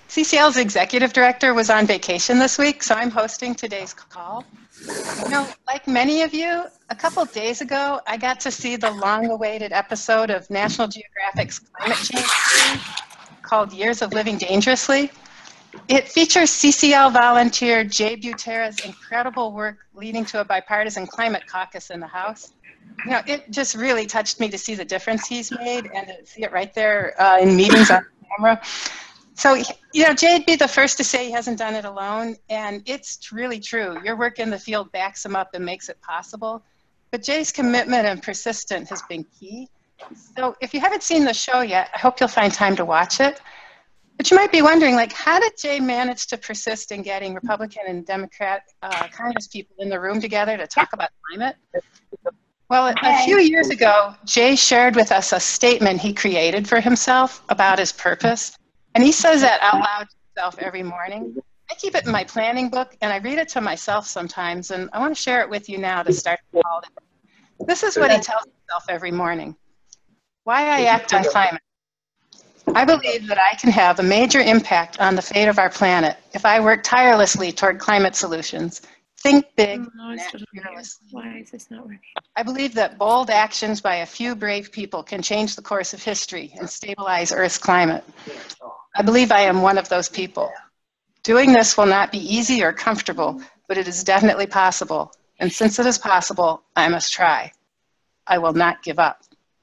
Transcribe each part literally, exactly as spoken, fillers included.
C C L's executive director was on vacation this week, so I'm hosting today's call. You know, like many of you, a couple of days ago, I got to see the long-awaited episode of National Geographic's climate change series called Years of Living Dangerously. It features C C L volunteer Jay Butera's incredible work leading to a bipartisan climate caucus in the House. You know, it just really touched me to see the difference he's made and to see it right there uh, in meetings on camera. So, you know, Jay'd be the first to say he hasn't done it alone, and it's really true. Your work in the field backs him up and makes it possible. But Jay's commitment and persistence has been key. So if you haven't seen the show yet, I hope you'll find time to watch it. But you might be wondering, like, how did Jay manage to persist in getting Republican and Democrat uh, Congress people in the room together to talk about climate? Well, a few years ago, Jay shared with us a statement he created for himself about his purpose. And he says that out loud to himself every morning. I keep it in my planning book, and I read it to myself sometimes, and I want to share it with you now to start the call. This is what he tells himself every morning. Why I act on climate. I believe that I can have a major impact on the fate of our planet if I work tirelessly toward climate solutions. Think big, no, and act fearlessly. Why is this not working? I believe that bold actions by a few brave people can change the course of history and stabilize Earth's climate. I believe I am one of those people. Doing this will not be easy or comfortable, but it is definitely possible. And since it is possible, I must try. I will not give up.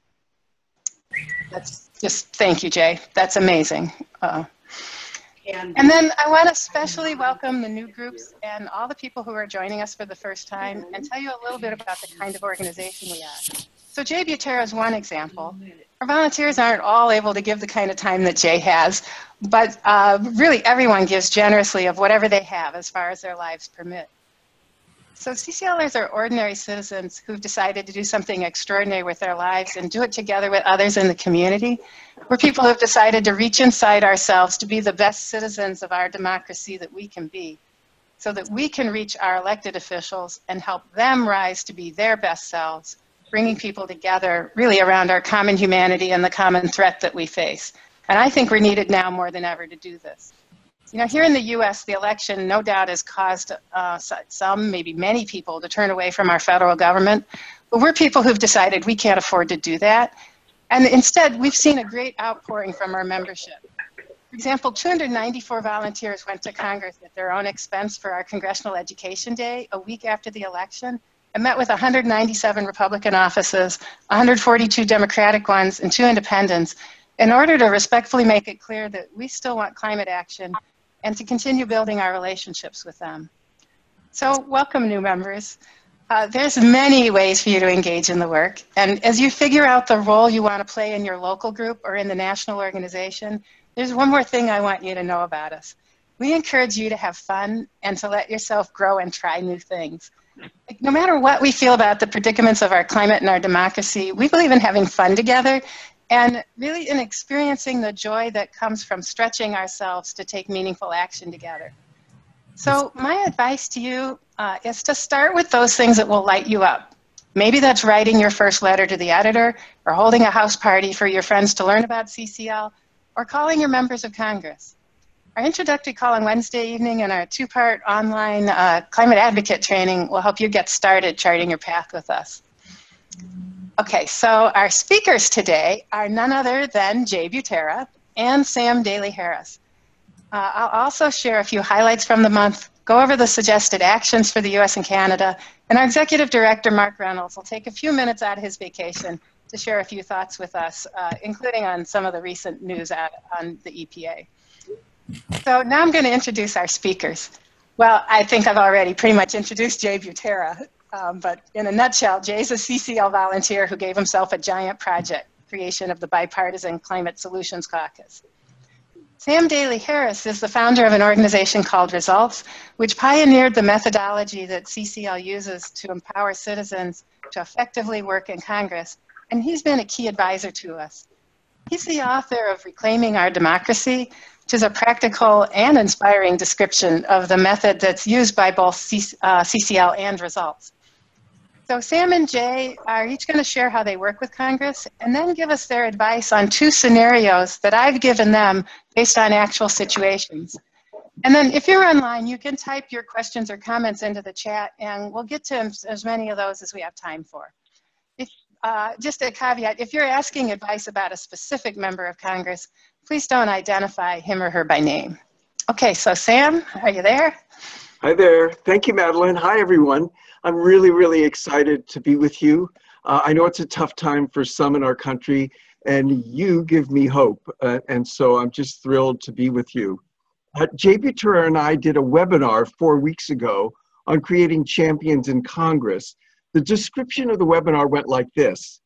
That's just, thank you, Jay. That's amazing. Uh, and then I want to especially welcome the new groups and all the people who are joining us for the first time and tell you a little bit about the kind of organization we are. So Jay Butera is one example. Our volunteers aren't all able to give the kind of time that Jay has, but uh, really everyone gives generously of whatever they have as far as their lives permit. So CCLers are ordinary citizens who've decided to do something extraordinary with their lives and do it together with others in the community. We're people who've decided to reach inside ourselves to be the best citizens of our democracy that we can be, so that we can reach our elected officials and help them rise to be their best selves, bringing people together really around our common humanity and the common threat that we face. And I think we're needed now more than ever to do this. You know, here in the U S, the election no doubt has caused uh, some, maybe many people to turn away from our federal government. But we're people who've decided we can't afford to do that. And instead, we've seen a great outpouring from our membership. For example, two hundred ninety-four volunteers went to Congress at their own expense for our Congressional Education Day a week after the election and met with one hundred ninety-seven Republican offices, one hundred forty-two Democratic ones, and two independents in order to respectfully make it clear that we still want climate action and to continue building our relationships with them. So welcome, new members. Uh, there's many ways for you to engage in the work. And as you figure out the role you want to play in your local group or in the national organization, there's one more thing I want you to know about us. We encourage you to have fun and to let yourself grow and try new things. Like, no matter what we feel about the predicaments of our climate and our democracy, we believe in having fun together and really in experiencing the joy that comes from stretching ourselves to take meaningful action together. So my advice to you uh, is to start with those things that will light you up. Maybe that's writing your first letter to the editor, or holding a house party for your friends to learn about C C L, or calling your members of Congress. Our introductory call on Wednesday evening and our two-part online uh, climate advocate training will help you get started charting your path with us. Okay, so our speakers today are none other than Jay Butera and Sam Daly-Harris. Uh, I'll also share a few highlights from the month, go over the suggested actions for the U S and Canada, and our Executive Director, Mark Reynolds, will take a few minutes out of his vacation to share a few thoughts with us, uh, including on some of the recent news out on the E P A. So now I'm going to introduce our speakers. Well, I think I've already pretty much introduced Jay Butera. Um, but in a nutshell, Jay's a C C L volunteer who gave himself a giant project, creation of the Bipartisan Climate Solutions Caucus. Sam Daly-Harris is the founder of an organization called Results, which pioneered the methodology that C C L uses to empower citizens to effectively work in Congress, and he's been a key advisor to us. He's the author of Reclaiming Our Democracy, which is a practical and inspiring description of the method that's used by both C uh, C C L and Results. So Sam and Jay are each going to share how they work with Congress and then give us their advice on two scenarios that I've given them based on actual situations. And then if you're online, you can type your questions or comments into the chat and we'll get to as many of those as we have time for. If, uh, just a caveat, if you're asking advice about a specific member of Congress, please don't identify him or her by name. Okay, so Sam, are you there? Hi there. Thank you, Madeline. Hi, everyone. I'm really, really excited to be with you. Uh, I know it's a tough time for some in our country, and you give me hope. Uh, and so I'm just thrilled to be with you. Uh, Jay Butera and I did a webinar four weeks ago on creating champions in Congress. The description of the webinar went like this.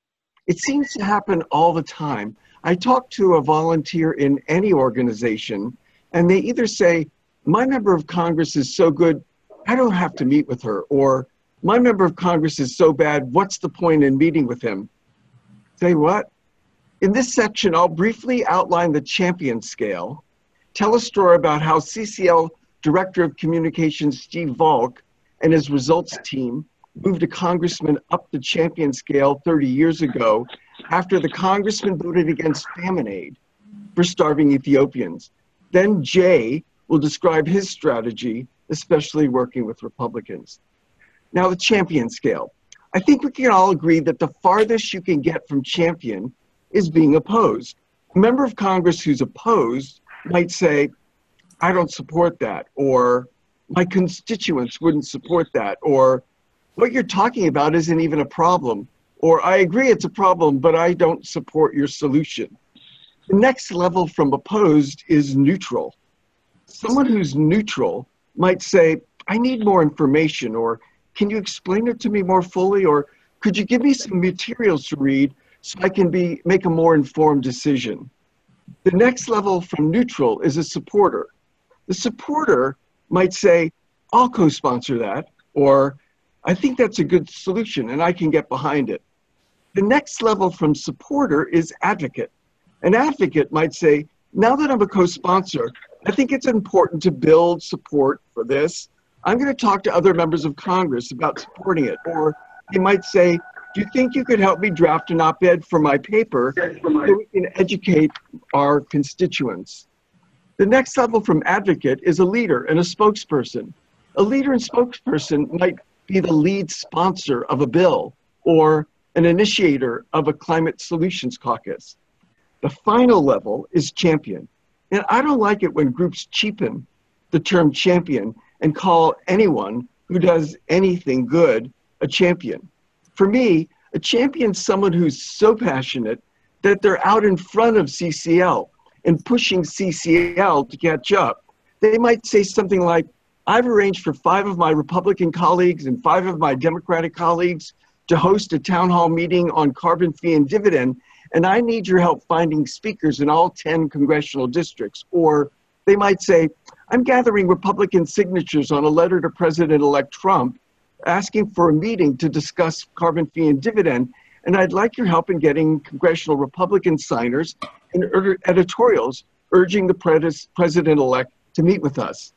It seems to happen all the time. I talk to a volunteer in any organization, and they either say, my member of Congress is so good, I don't have to meet with her. Or my member of Congress is so bad, what's the point in meeting with him? Say what? In this section, I'll briefly outline the champion scale, tell a story about how C C L Director of Communications Steve Valk and his results team moved a congressman up the champion scale thirty years ago after the congressman voted against famine aid for starving Ethiopians. Then Jay will describe his strategy, especially working with Republicans. Now, the champion scale. I think we can all agree that the farthest you can get from champion is being opposed. A member of Congress who's opposed might say, I don't support that, or my constituents wouldn't support that, or what you're talking about isn't even a problem, or I agree it's a problem, but I don't support your solution. The next level from opposed is neutral. Someone who's neutral might say, I need more information, or can you explain it to me more fully, or could you give me some materials to read so I can be make a more informed decision? The next level from neutral is a supporter. The supporter might say, I'll co-sponsor that, or I think that's a good solution and I can get behind it. The next level from supporter is advocate. An advocate might say, now that I'm a co-sponsor, I think it's important to build support for this. I'm going to talk to other members of Congress about supporting it. Or they might say, do you think you could help me draft an op-ed for my paper so we can educate our constituents? The next level from advocate is a leader and a spokesperson. A leader and spokesperson might be the lead sponsor of a bill or an initiator of a climate solutions caucus. The final level is champion. And I don't like it when groups cheapen the term champion and call anyone who does anything good a champion. For me, a champion is someone who's so passionate that they're out in front of C C L and pushing C C L to catch up. They might say something like, I've arranged for five of my Republican colleagues and five of my Democratic colleagues to host a town hall meeting on carbon fee and dividend, and I need your help finding speakers in all ten congressional districts. Or they might say, I'm gathering Republican signatures on a letter to President-elect Trump asking for a meeting to discuss carbon fee and dividend, and I'd like your help in getting congressional Republican signers and editorials urging the President-elect to meet with us.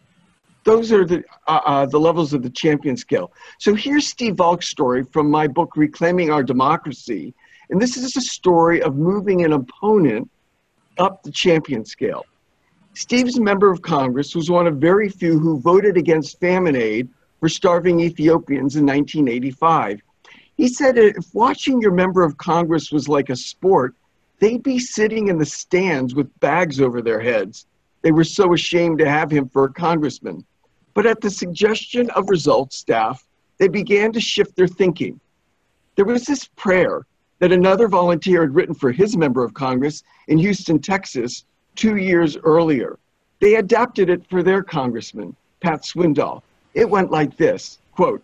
Those are the, uh, uh, the levels of the champion scale. So here's Steve Valk's story from my book, Reclaiming Our Democracy. And this is a story of moving an opponent up the champion scale. Steve's a member of Congress, was one of very few who voted against famine aid for starving Ethiopians in nineteen eighty-five. He said if watching your member of Congress was like a sport, they'd be sitting in the stands with bags over their heads. They were so ashamed to have him for a congressman. But at the suggestion of results staff, they began to shift their thinking. There was this prayer that another volunteer had written for his member of Congress in Houston, Texas, two years earlier. They adapted it for their congressman, Pat Swindoll. It went like this, quote,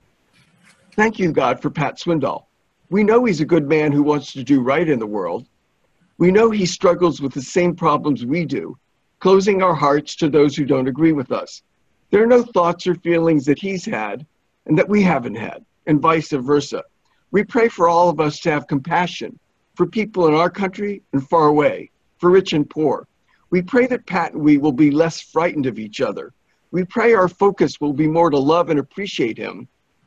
thank you, God, for Pat Swindoll. We know he's a good man who wants to do right in the world. We know he struggles with the same problems we do, closing our hearts to those who don't agree with us. There are no thoughts or feelings that he's had and that we haven't had, and vice versa. We pray for all of us to have compassion for people in our country and far away, for rich and poor. We pray that Pat and we will be less frightened of each other. We pray our focus will be more to love and appreciate him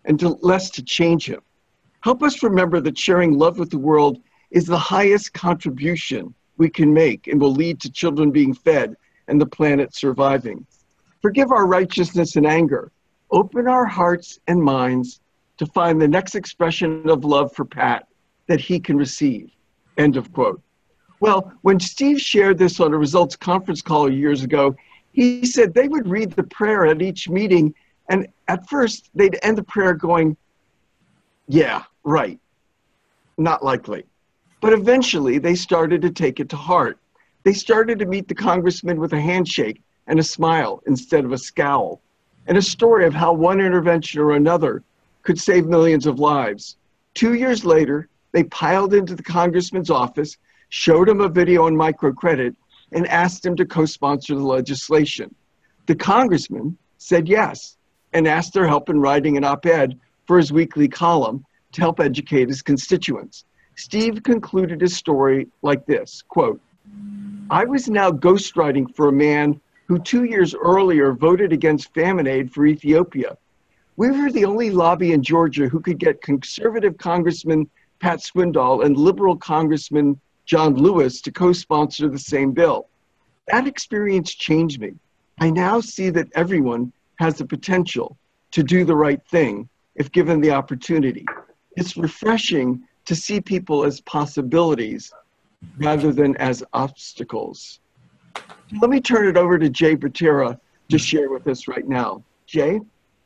and to less to change him. Help us remember that sharing love with the world is the highest contribution we can make and will lead to children being fed and the planet surviving. Forgive our righteousness and anger. Open our hearts and minds to find the next expression of love for Pat that he can receive. End of quote. Well, when Steve shared this on a results conference call years ago, he said they would read the prayer at each meeting, and at first they'd end the prayer going, yeah, right, not likely. But eventually they started to take it to heart. They started to meet the congressman with a handshake and a smile instead of a scowl, and a story of how one intervention or another could save millions of lives. Two years later, they piled into the congressman's office, showed him a video on microcredit, and asked him to co-sponsor the legislation. The congressman said yes, and asked their help in writing an op-ed for his weekly column to help educate his constituents. Steve concluded his story like this, quote, I was now ghostwriting for a man who two years earlier voted against famine aid for Ethiopia. We were the only lobby in Georgia who could get conservative Congressman Pat Swindoll and liberal Congressman John Lewis to co-sponsor the same bill. That experience changed me. I now see that everyone has the potential to do the right thing if given the opportunity. It's refreshing to see people as possibilities rather than as obstacles. Let me turn it over to Jay Butera to share with us right now. Jay?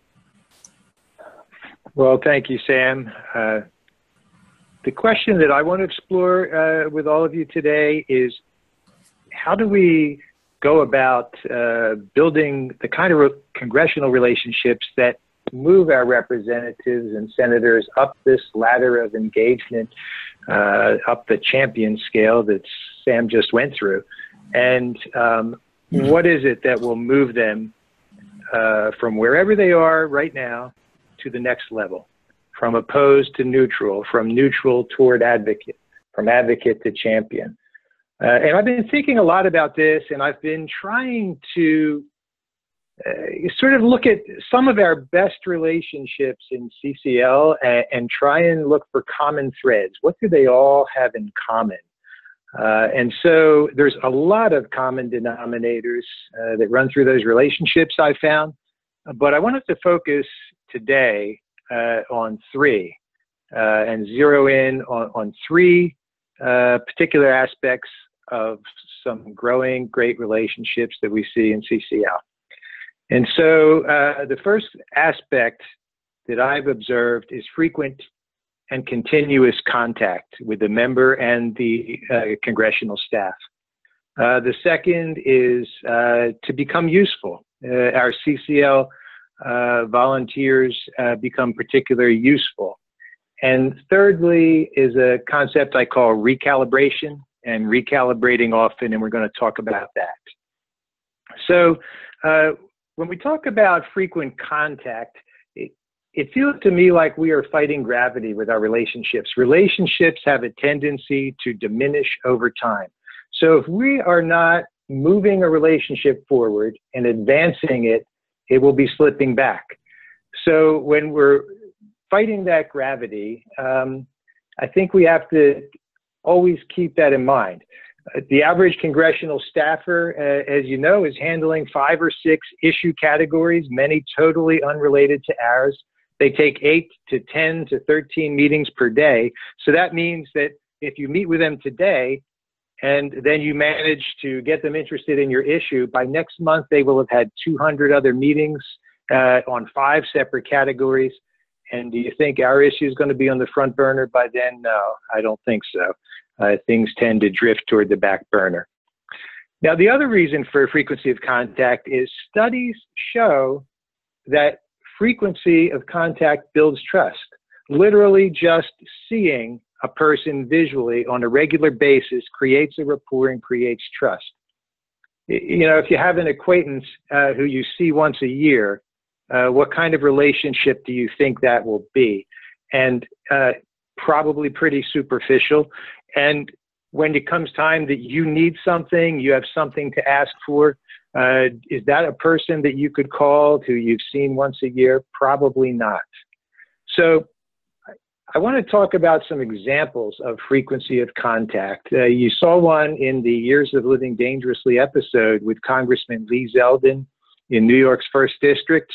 Well, thank you, Sam. Uh, the question that I want to explore uh, with all of you today is, how do we go about uh, building the kind of re congressional relationships that move our representatives and senators up this ladder of engagement, uh, up the champion scale that Sam just went through? And um, what is it that will move them uh, from wherever they are right now to the next level, from opposed to neutral, from neutral toward advocate, from advocate to champion? Uh, and I've been thinking a lot about this, and I've been trying to uh, sort of look at some of our best relationships in C C L and, and try and look for common threads. What do they all have in common? Uh, and so there's a lot of common denominators uh, that run through those relationships I found, but I wanted to focus today uh, on three uh, and zero in on, on three uh, particular aspects of some growing great relationships that we see in C C L. And so uh, the first aspect that I've observed is frequent and continuous contact with the member and the uh, congressional staff. Uh, the second is uh, to become useful. Uh, our C C L uh, volunteers uh, become particularly useful. And thirdly is a concept I call recalibration, and recalibrating often, and we're going to talk about that. So uh, when we talk about frequent contact, it, it feels to me like we are fighting gravity with our relationships. Relationships have a tendency to diminish over time. So if we are not moving a relationship forward and advancing it, it will be slipping back. So when we're fighting that gravity, um, I think we have to always keep that in mind. Uh, the average congressional staffer, uh, as you know, is handling five or six issue categories, many totally unrelated to ours. They take eight to ten to thirteen meetings per day. So that means that if you meet with them today and then you manage to get them interested in your issue, by next month they will have had two hundred other meetings uh, on five separate categories. And do you think our issue is going to be on the front burner by then? No, I don't think so. Uh, things tend to drift toward the back burner. Now, the other reason for frequency of contact is studies show that frequency of contact builds trust. Literally just seeing a person visually on a regular basis creates a rapport and creates trust. You know, if you have an acquaintance uh, who you see once a year, Uh, what kind of relationship do you think that will be? And uh, probably pretty superficial. And when it comes time that you need something, you have something to ask for, uh, is that a person that you could call who you've seen once a year? Probably not. So I want to talk about some examples of frequency of contact. Uh, you saw one in the Years of Living Dangerously episode with Congressman Lee Zeldin in New York's first District.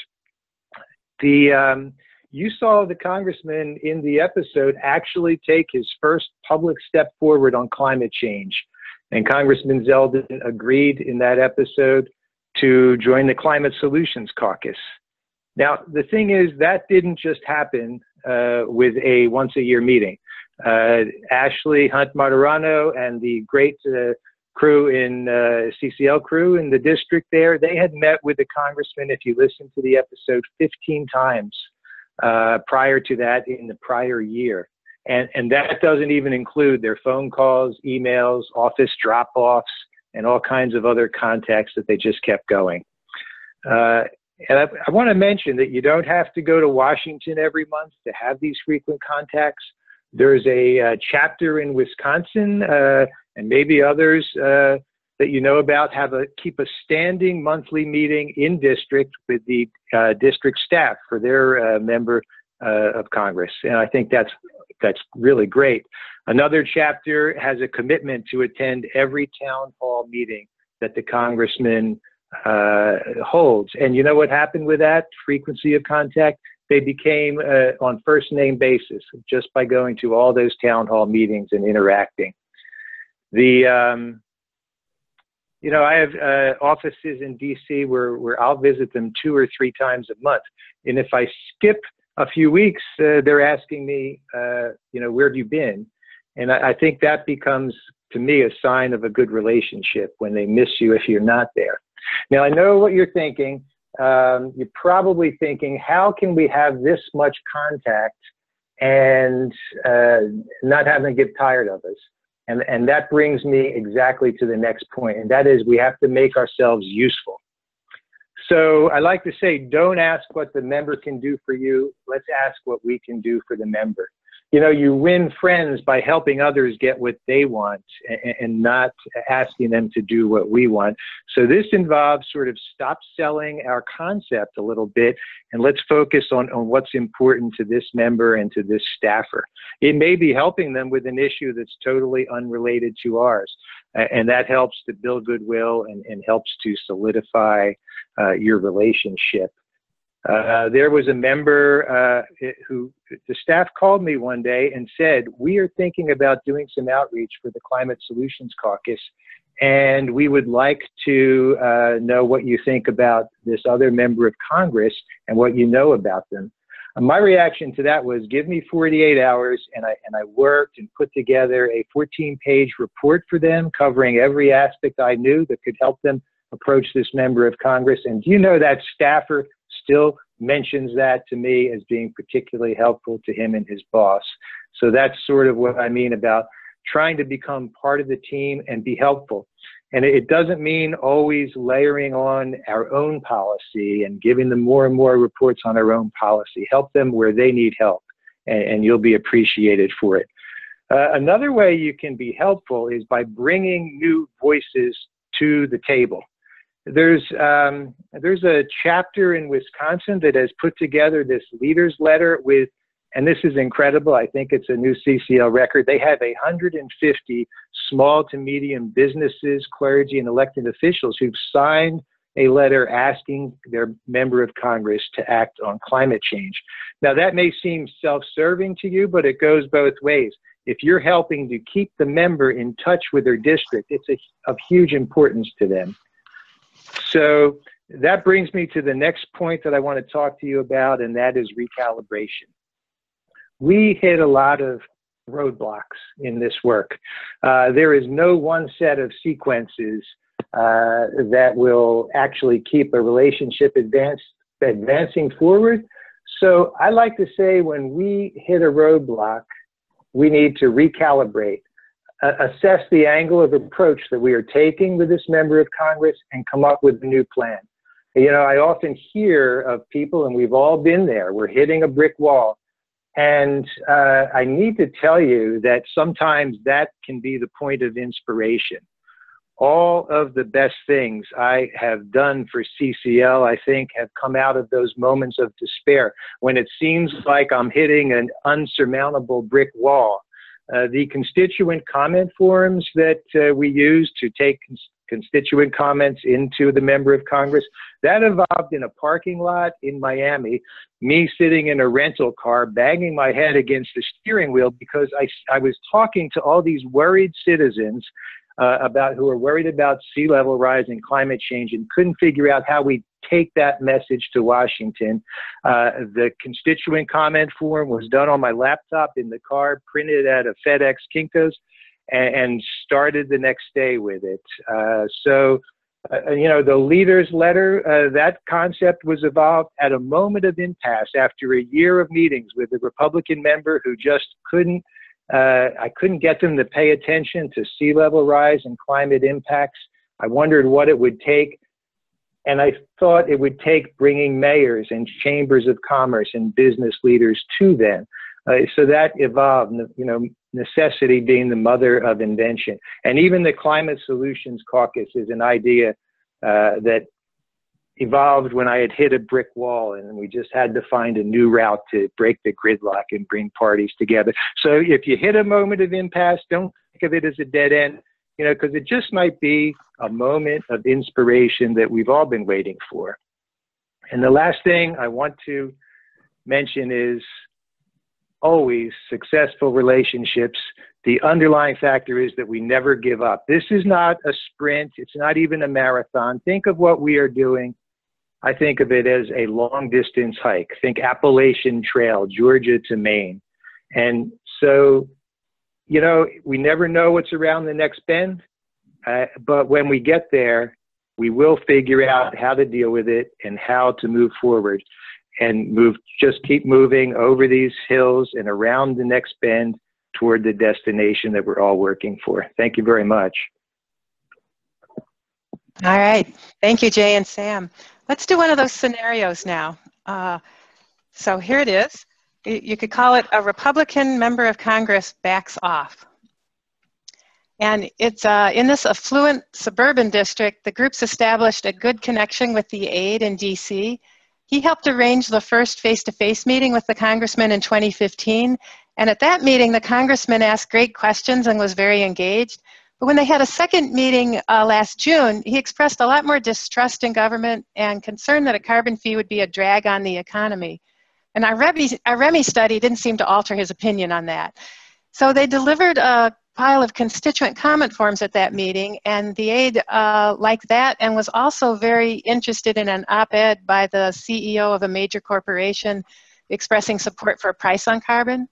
The, um, you saw the congressman in the episode actually take his first public step forward on climate change. And Congressman Zeldin agreed in that episode to join the Climate Solutions Caucus. Now, the thing is, that didn't just happen uh, with a once-a-year meeting. Uh, Ashley Hunt Martirano and the great uh, crew in uh, C C L crew in the district there, they had met with the congressman, if you listen to the episode, fifteen times uh, prior to that in the prior year. And, and that doesn't even include their phone calls, emails, office drop-offs, and all kinds of other contacts that they just kept going. Uh, and I, I want to mention that you don't have to go to Washington every month to have these frequent contacts. There's a uh, chapter in Wisconsin, uh, and maybe others uh, that you know about, have a keep a standing monthly meeting in district with the uh, district staff for their uh, member uh, of Congress. And I think that's that's really great. Another chapter has a commitment to attend every town hall meeting that the congressman uh, holds. And you know what happened with that frequency of contact? They became uh, on first name basis just by going to all those town hall meetings and interacting. The, um, you know, I have uh, offices in D C where, where I'll visit them two or three times a month. And if I skip a few weeks, uh, they're asking me, uh, you know, where have you been? And I, I think that becomes, to me, a sign of a good relationship when they miss you if you're not there. Now, I know what you're thinking. Um, you're probably thinking, how can we have this much contact and uh, not have them get tired of us? And, and that brings me exactly to the next point, and that is we have to make ourselves useful. So I like to say, don't ask what the member can do for you. Let's ask what we can do for the member. You know, you win friends by helping others get what they want and, and not asking them to do what we want. So this involves sort of stop selling our concept a little bit and let's focus on, on what's important to this member and to this staffer. It may be helping them with an issue that's totally unrelated to ours. And that helps to build goodwill and, and helps to solidify uh, your relationship. Uh, there was a member uh, who, the staff called me one day and said, we are thinking about doing some outreach for the Climate Solutions Caucus, and we would like to uh, know what you think about this other member of Congress and what you know about them. And my reaction to that was, give me forty-eight hours, and I, and I worked and put together a fourteen page report for them covering every aspect I knew that could help them approach this member of Congress. And do you know that staffer still mentions that to me as being particularly helpful to him and his boss. So that's sort of what I mean about trying to become part of the team and be helpful. And it doesn't mean always layering on our own policy and giving them more and more reports on our own policy. Help them where they need help, and, and you'll be appreciated for it. Uh, another way you can be helpful is by bringing new voices to the table. There's, um, there's a chapter in Wisconsin that has put together this leaders letter with, and this is incredible, I think it's a new C C L record, they have one hundred fifty small to medium businesses, clergy, and elected officials who've signed a letter asking their member of Congress to act on climate change. Now that may seem self-serving to you, but it goes both ways. If you're helping to keep the member in touch with their district, it's a, of huge importance to them. So that brings me to the next point that I want to talk to you about, and that is recalibration. We hit a lot of roadblocks in this work. Uh, there is no one set of sequences uh, that will actually keep a relationship advance, advancing forward. So I like to say when we hit a roadblock, we need to recalibrate. Assess the angle of approach that we are taking with this member of Congress and come up with a new plan. You know, I often hear of people, and we've all been there, we're hitting a brick wall. And uh, I need to tell you that sometimes that can be the point of inspiration. all of the best things I have done for C C L, I think, have come out of those moments of despair when it seems like I'm hitting an unsurmountable brick wall. Uh, the constituent comment forums that uh, we use to take cons constituent comments into the member of Congress, that evolved in a parking lot in Miami, me sitting in a rental car, banging my head against the steering wheel because I, I was talking to all these worried citizens uh, about who are worried about sea level rise and climate change and couldn't figure out how we take that message to Washington. Uh, the constituent comment form was done on my laptop in the car, printed at a FedEx Kinko's, and, and started the next day with it. Uh, so, uh, you know, the leader's letter, uh, that concept was evolved at a moment of impasse after a year of meetings with a Republican member who just couldn't, uh, I couldn't get them to pay attention to sea level rise and climate impacts. I wondered what it would take. And I thought it would take bringing mayors and chambers of commerce and business leaders to them. Uh, so that evolved, you know, necessity being the mother of invention. And even the Climate Solutions Caucus is an idea uh, that evolved when I had hit a brick wall and we just had to find a new route to break the gridlock and bring parties together. So if you hit a moment of impasse, don't think of it as a dead end. You know, because it just might be a moment of inspiration that we've all been waiting for. And the last thing I want to mention is always successful relationships. The underlying factor is that we never give up. This is not a sprint. It's not even a marathon. Think of what we are doing. I think of it as a long distance hike. Think Appalachian Trail, Georgia to Maine. And so, you know, we never know what's around the next bend, uh, but when we get there, we will figure out how to deal with it and how to move forward and move, just keep moving over these hills and around the next bend toward the destination that we're all working for. Thank you very much. All right. Thank you, Jay and Sam. Let's do one of those scenarios now. Uh, so here it is. You could call it a Republican member of Congress backs off. And it's uh, in this affluent suburban district, the group's established a good connection with the aide in D C. He helped arrange the first face-to-face meeting with the congressman in twenty fifteen. And at that meeting, the congressman asked great questions and was very engaged. But when they had a second meeting uh, last June, he expressed a lot more distrust in government and concern that a carbon fee would be a drag on the economy. And our REMI, our REMI study didn't seem to alter his opinion on that. So they delivered a pile of constituent comment forms at that meeting, and the aide uh, liked that and was also very interested in an op-ed by the C E O of a major corporation expressing support for a price on carbon.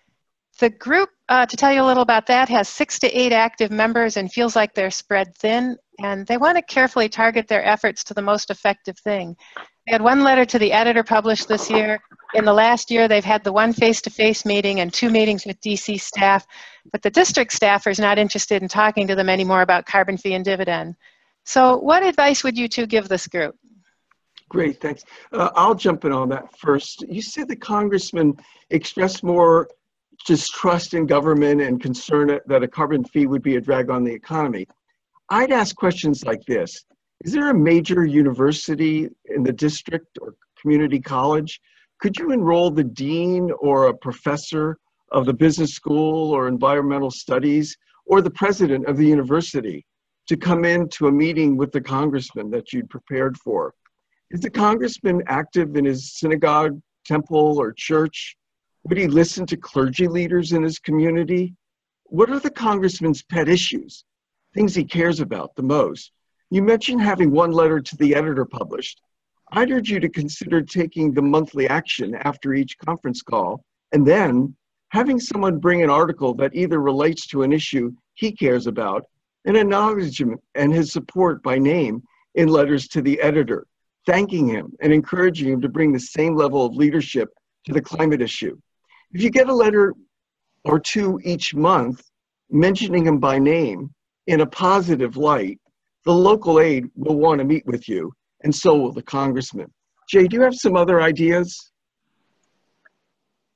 The group, uh, to tell you a little about that, has six to eight active members and feels like they're spread thin, and they want to carefully target their efforts to the most effective thing. They had one letter to the editor published this year. In the last year, they've had the one face-to-face meeting and two meetings with D C staff, but the district staff is not interested in talking to them anymore about carbon fee and dividend. So what advice would you two give this group? Great, thanks. Uh, I'll jump in on that first. You said the congressman expressed more distrust in government and concern that a carbon fee would be a drag on the economy. I'd ask questions like this. Is there a major university in the district or community college? Could you enroll the dean or a professor of the business school or environmental studies or the president of the university to come into a meeting with the congressman that you'd prepared for? Is the congressman active in his synagogue, temple, or church? Would he listen to clergy leaders in his community? What are the congressman's pet issues, things he cares about the most? You mentioned having one letter to the editor published. I'd urge you to consider taking the monthly action after each conference call, and then having someone bring an article that either relates to an issue he cares about and acknowledge him and his support by name in letters to the editor, thanking him and encouraging him to bring the same level of leadership to the climate issue. If you get a letter or two each month mentioning him by name in a positive light, the local aide will want to meet with you, and so will the congressman. Jay, do you have some other ideas?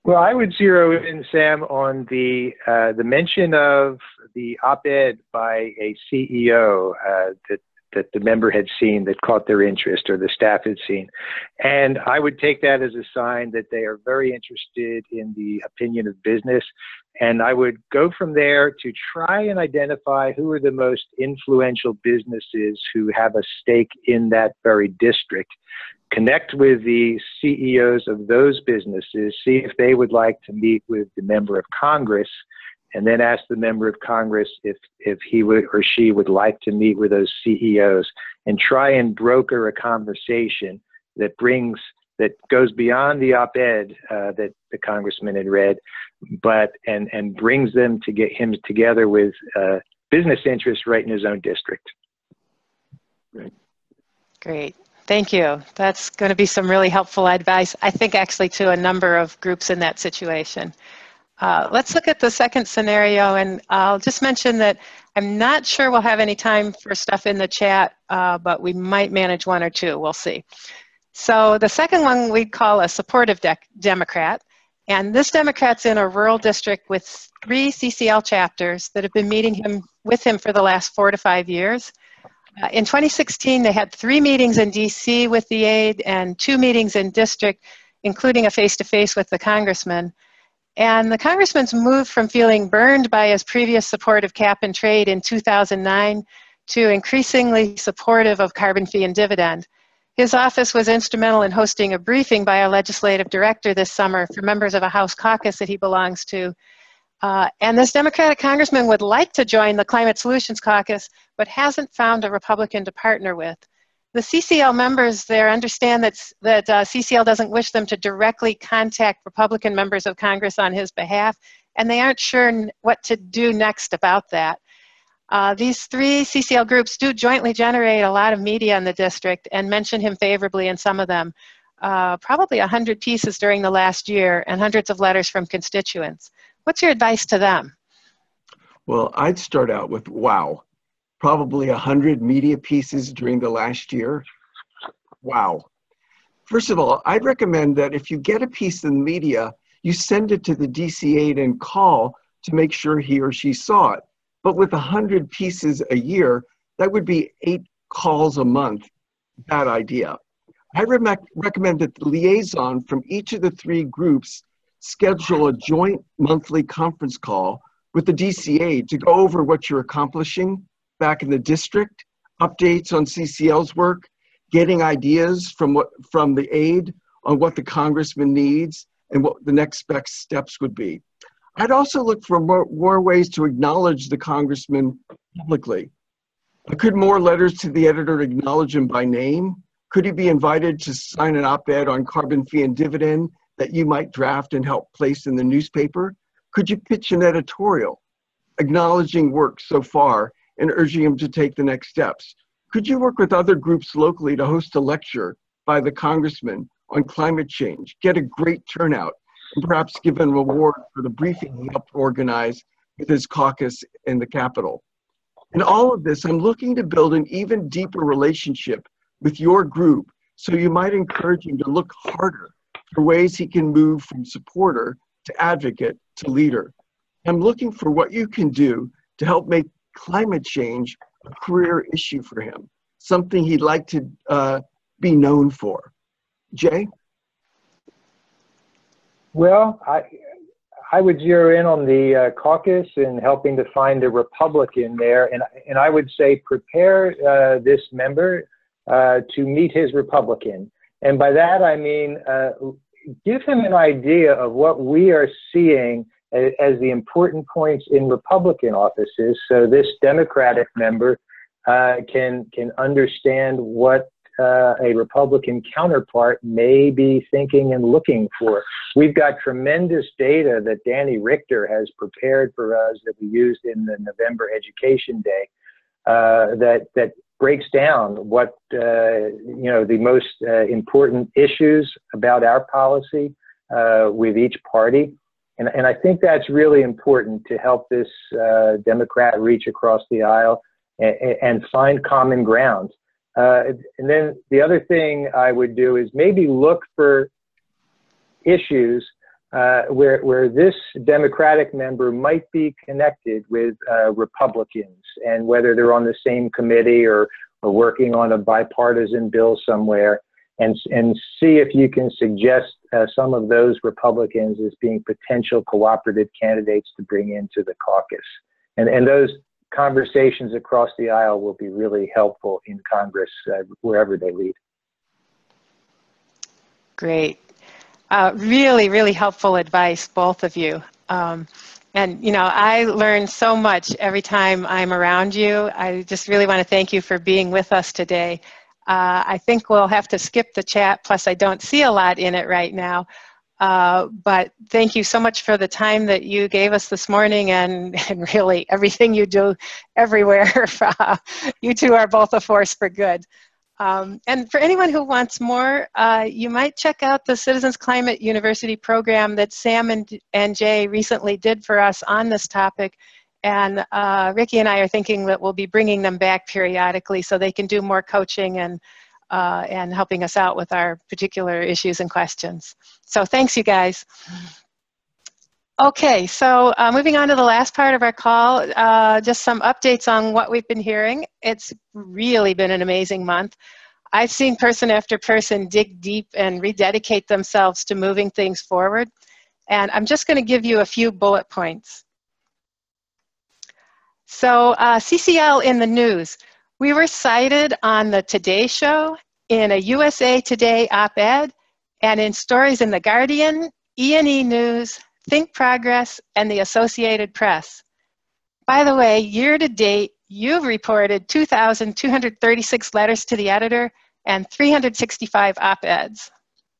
Well, I would zero in, Sam, on the uh, the mention of the op-ed by a C E O uh, that that the member had seen that caught their interest, or the staff had seen, and I would take that as a sign that they are very interested in the opinion of business, and I would go from there to try and identify who are the most influential businesses who have a stake in that very district. Connect with the C E Os of those businesses, see if they would like to meet with the member of Congress, and then ask the member of Congress if, if he would or she would like to meet with those C E Os, and try and broker a conversation that brings, that goes beyond the op-ed uh, that the congressman had read, but, and, and brings them to get him together with uh, business interests right in his own district. Great. Great. Thank you. That's going to be some really helpful advice, I think, actually, to a number of groups in that situation. Uh, let's look at the second scenario, and I'll just mention that I'm not sure we'll have any time for stuff in the chat, uh, but we might manage one or two. We'll see. So the second one we'd call a supportive de Democrat, and this Democrat's in a rural district with three C C L chapters that have been meeting him with him for the last four to five years. Uh, in twenty sixteen, they had three meetings in D C with the aide and two meetings in district, including a face-to-face with the congressman. And the congressman's moved from feeling burned by his previous support of cap and trade in two thousand nine to increasingly supportive of carbon fee and dividend. His office was instrumental in hosting a briefing by our legislative director this summer for members of a House caucus that he belongs to. Uh, and this Democratic congressman would like to join the Climate Solutions Caucus, but hasn't found a Republican to partner with. The C C L members there understand that, that uh, C C L doesn't wish them to directly contact Republican members of Congress on his behalf, and they aren't sure what to do next about that. Uh, these three C C L groups do jointly generate a lot of media in the district and mention him favorably in some of them, uh, probably one hundred pieces during the last year and hundreds of letters from constituents. What's your advice to them? Well, I'd start out with, wow, probably one hundred media pieces during the last year. Wow. First of all, I'd recommend that if you get a piece in the media, you send it to the D C aide and call to make sure he or she saw it. But with one hundred pieces a year, that would be eight calls a month. Bad idea. I re recommend that the liaison from each of the three groups schedule a joint monthly conference call with the D C aide to go over what you're accomplishing back in the district, updates on C C L's work, getting ideas from what from the aide on what the congressman needs and what the next best steps would be. I'd also look for more, more ways to acknowledge the congressman publicly. Could more letters to the editor acknowledge him by name? Could he be invited to sign an op-ed on carbon fee and dividend that you might draft and help place in the newspaper? Could you pitch an editorial acknowledging work so far and urging him to take the next steps? Could you work with other groups locally to host a lecture by the congressman on climate change, get a great turnout, and perhaps give him a reward for the briefing he helped organize with his caucus in the Capitol? In all of this, I'm looking to build an even deeper relationship with your group, so you might encourage him to look harder for ways he can move from supporter to advocate to leader. I'm looking for what you can do to help make climate change a career issue for him, something he'd like to uh, be known for. Jay? Well, I, I would zero in on the uh, caucus and helping to find a Republican there. And, and I would say prepare uh, this member uh, to meet his Republican. And by that, I mean, uh, give him an idea of what we are seeing as, as the important points in Republican offices, so this Democratic member uh, can, can understand what uh, a Republican counterpart may be thinking and looking for. We've got tremendous data that Danny Richter has prepared for us that we used in the November Education Day uh, that, that breaks down what, uh, you know, the most uh, important issues about our policy uh, with each party. And, and I think that's really important to help this uh, Democrat reach across the aisle and, and find common ground. Uh, and then the other thing I would do is maybe look for issues uh, where, where this Democratic member might be connected with uh, Republicans, and whether they're on the same committee or, or working on a bipartisan bill somewhere, and, and see if you can suggest uh, some of those Republicans as being potential cooperative candidates to bring into the caucus. And, and those conversations across the aisle will be really helpful in Congress, uh, wherever they lead. Great. Uh, really, really helpful advice, both of you. Um, and, you know, I learn so much every time I'm around you. I just really want to thank you for being with us today. Uh, I think we'll have to skip the chat, plus I don't see a lot in it right now. Uh, but thank you so much for the time that you gave us this morning, and, and really everything you do everywhere. You two are both a force for good. Um, and for anyone who wants more, uh, you might check out the Citizens Climate University program that Sam and, and Jay recently did for us on this topic. And uh, Ricky and I are thinking that we'll be bringing them back periodically so they can do more coaching and, uh, and helping us out with our particular issues and questions. So thanks, you guys. Okay, so uh, moving on to the last part of our call, uh, just some updates on what we've been hearing. It's really been an amazing month. I've seen person after person dig deep and rededicate themselves to moving things forward. And I'm just going to give you a few bullet points. So uh, C C L in the news. We were cited on the Today Show, in a U S A Today op-ed, and in stories in The Guardian, E and E News, Think Progress, and the Associated Press. By the way, year to date, you've reported two thousand two hundred thirty-six letters to the editor and three hundred sixty-five op-eds.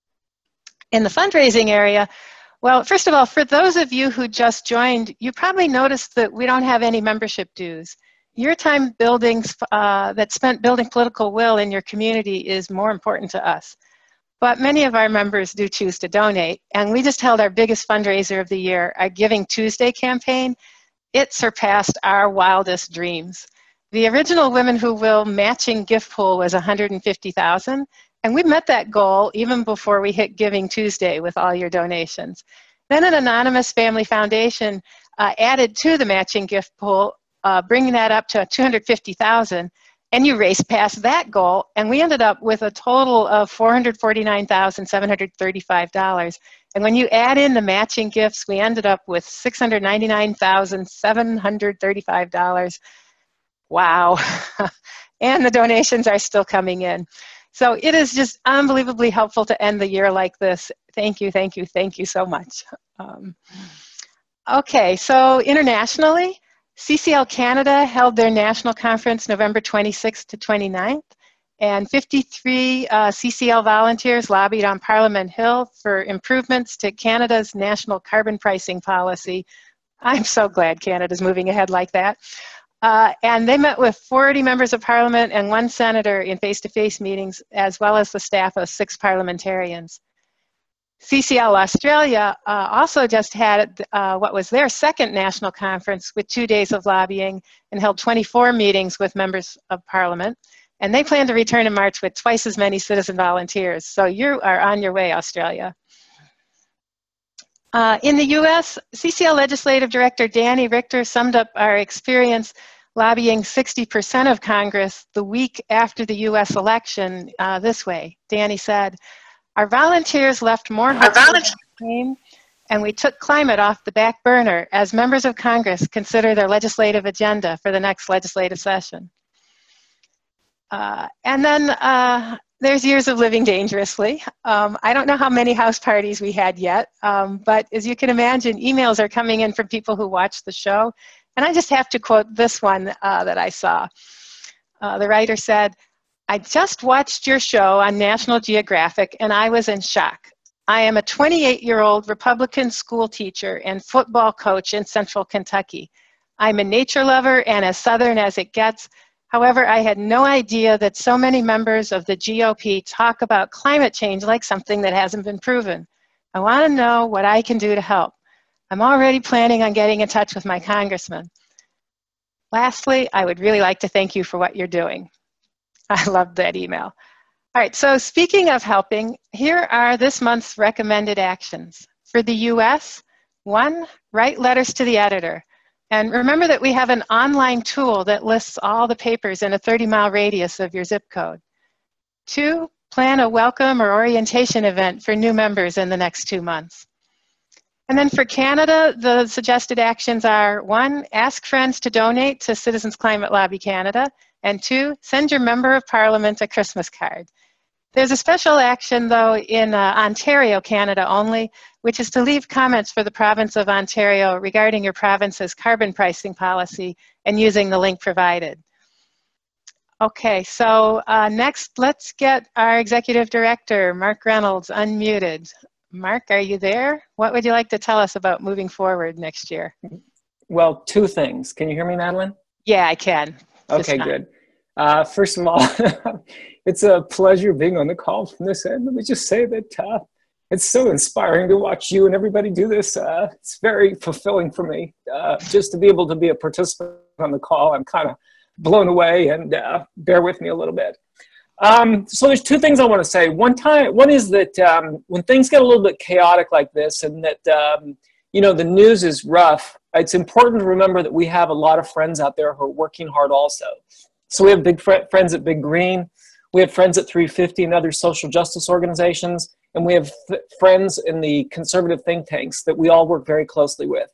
In the fundraising area, well, first of all, for those of you who just joined, you probably noticed that we don't have any membership dues. Your time building, uh, that's spent building political will in your community is more important to us. But many of our members do choose to donate, and we just held our biggest fundraiser of the year, our Giving Tuesday campaign. It surpassed our wildest dreams. The original Women Who Will matching gift pool was one hundred fifty thousand dollars, and we met that goal even before we hit Giving Tuesday with all your donations. Then an anonymous family foundation uh, added to the matching gift pool, uh, bringing that up to two hundred fifty thousand dollars. And you raced past that goal, and we ended up with a total of four hundred forty-nine thousand seven hundred thirty-five dollars. And when you add in the matching gifts, we ended up with six hundred ninety-nine thousand seven hundred thirty-five dollars. Wow. And the donations are still coming in. So it is just unbelievably helpful to end the year like this. Thank you, thank you, thank you so much. Um, okay, so internationally, C C L Canada held their national conference November twenty-sixth to twenty-ninth, and fifty-three uh, C C L volunteers lobbied on Parliament Hill for improvements to Canada's national carbon pricing policy. I'm so glad Canada's moving ahead like that. Uh, and they met with forty members of Parliament and one senator in face-to-face meetings, as well as the staff of six parliamentarians. C C L Australia uh, also just had uh, what was their second national conference with two days of lobbying and held twenty-four meetings with members of Parliament. And they plan to return in March with twice as many citizen volunteers. So you are on your way, Australia. Uh, in the U S, C C L Legislative Director Danny Richter summed up our experience lobbying sixty percent of Congress the week after the U S election uh, this way. Danny said, "Our volunteers left more hopes and we took climate off the back burner as members of Congress consider their legislative agenda for the next legislative session." Uh, and then uh, there's years of living dangerously. Um, I don't know how many house parties we had yet, um, but as you can imagine, emails are coming in from people who watch the show. And I just have to quote this one uh, that I saw. Uh, the writer said, "I just watched your show on National Geographic and I was in shock. I am a twenty-eight-year-old Republican school teacher and football coach in Central Kentucky. I'm a nature lover and as Southern as it gets. However, I had no idea that so many members of the G O P talk about climate change like something that hasn't been proven. I want to know what I can do to help. I'm already planning on getting in touch with my congressman. Lastly, I would really like to thank you for what you're doing." I loved that email. All right, so speaking of helping, here are this month's recommended actions. For the U S, one, write letters to the editor. And remember that we have an online tool that lists all the papers in a thirty mile radius of your zip code. Two, plan a welcome or orientation event for new members in the next two months. And then for Canada, the suggested actions are, one, ask friends to donate to Citizens Climate Lobby Canada, and two, send your member of parliament a Christmas card. There's a special action, though, in uh, Ontario, Canada only, which is to leave comments for the province of Ontario regarding your province's carbon pricing policy and using the link provided. Okay, so uh, next, let's get our Executive Director, Mark Reynolds, unmuted. Mark, are you there? What would you like to tell us about moving forward next year? Well, two things. Can you hear me, Madeline? Yeah, I can. Okay, good. Uh, first of all, it's a pleasure being on the call from this end. Let me just say that uh, it's so inspiring to watch you and everybody do this. Uh, it's very fulfilling for me uh, just to be able to be a participant on the call. I'm kind of blown away, and uh, bear with me a little bit. Um, so there's two things I want to say. One time, one is that um, when things get a little bit chaotic like this, and that um, you know the news is rough, it's important to remember that we have a lot of friends out there who are working hard also. So we have big fr friends at Big Green, we have friends at three fifty and other social justice organizations, and we have friends in the conservative think tanks that we all work very closely with.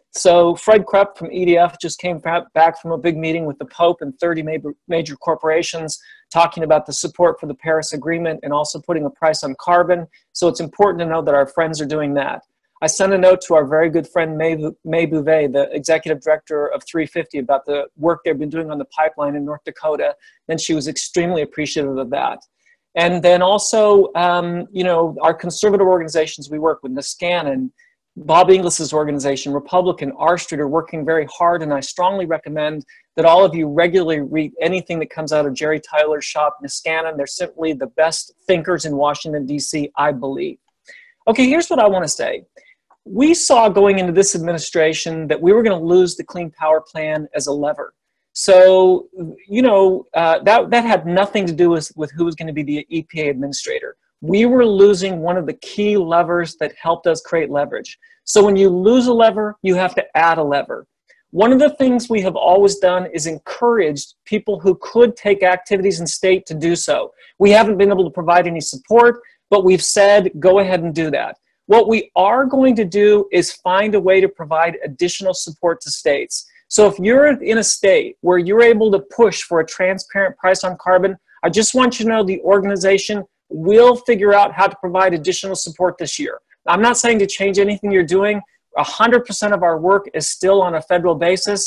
So Fred Krupp from E D F just came back from a big meeting with the Pope and thirty major, major corporations talking about the support for the Paris Agreement and also putting a price on carbon. So it's important to know that our friends are doing that. I sent a note to our very good friend May, May Bouvet, the executive director of three fifty, about the work they've been doing on the pipeline in North Dakota, and she was extremely appreciative of that. And then also, um, you know, our conservative organizations we work with, Niskanen, Bob Inglis's organization, Republican, R Street, are working very hard, and I strongly recommend that all of you regularly read anything that comes out of Jerry Tyler's shop, Niskanen. They're simply the best thinkers in Washington, D C, I believe. Okay, here's what I want to say. We saw going into this administration that we were going to lose the Clean Power Plan as a lever. So, you know, uh, that, that had nothing to do with, with who was going to be the E P A administrator. We were losing one of the key levers that helped us create leverage. So when you lose a lever, you have to add a lever. One of the things we have always done is encouraged people who could take activities in state to do so. We haven't been able to provide any support, but we've said, go ahead and do that. What we are going to do is find a way to provide additional support to states. So if you're in a state where you're able to push for a transparent price on carbon, I just want you to know the organization will figure out how to provide additional support this year. I'm not saying to change anything you're doing. one hundred percent of our work is still on a federal basis.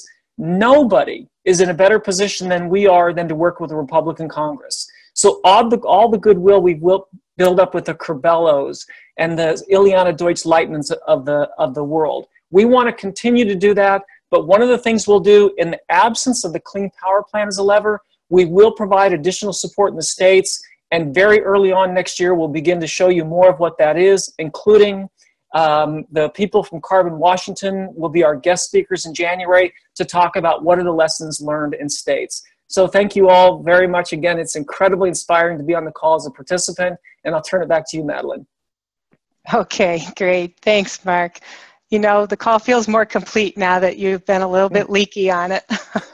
Nobody is in a better position than we are than to work with a Republican Congress. So all the, all the goodwill we will build up with the Curbellos and the Ileana Deutsch-Leitmans of the, of the world. We want to continue to do that, but one of the things we'll do in the absence of the Clean Power Plan as a lever, we will provide additional support in the states. And very early on next year, we'll begin to show you more of what that is, including um, the people from Carbon Washington will be our guest speakers in January to talk about what are the lessons learned in states. So thank you all very much. Again, it's incredibly inspiring to be on the call as a participant, and I'll turn it back to you, Madeline. Okay, great. Thanks, Mark. You know, the call feels more complete now that you've been a little bit leaky on it.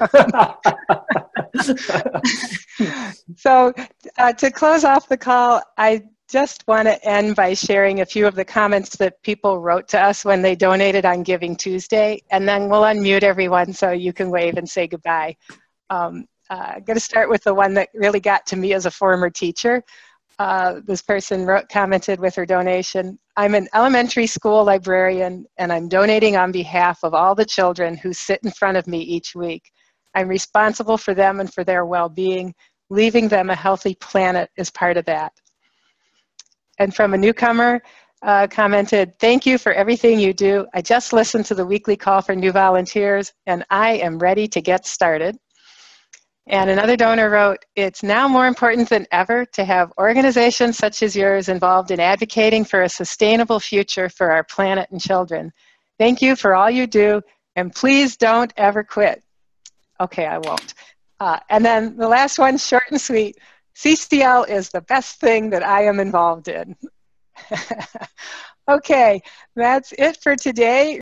So uh, to close off the call, I just want to end by sharing a few of the comments that people wrote to us when they donated on Giving Tuesday, and then we'll unmute everyone so you can wave and say goodbye. Um, uh, I'm going to start with the one that really got to me as a former teacher. Uh, this person wrote, commented with her donation, I'm an elementary school librarian and I'm donating on behalf of all the children who sit in front of me each week. I'm responsible for them and for their well-being. Leaving them a healthy planet is part of that. And from a newcomer, uh, commented, thank you for everything you do. I just listened to the weekly call for new volunteers and I am ready to get started. And another donor wrote, it's now more important than ever to have organizations such as yours involved in advocating for a sustainable future for our planet and children. Thank you for all you do, and please don't ever quit. Okay, I won't. Uh, and then the last one, short and sweet, C C L is the best thing that I am involved in. Okay, that's it for today.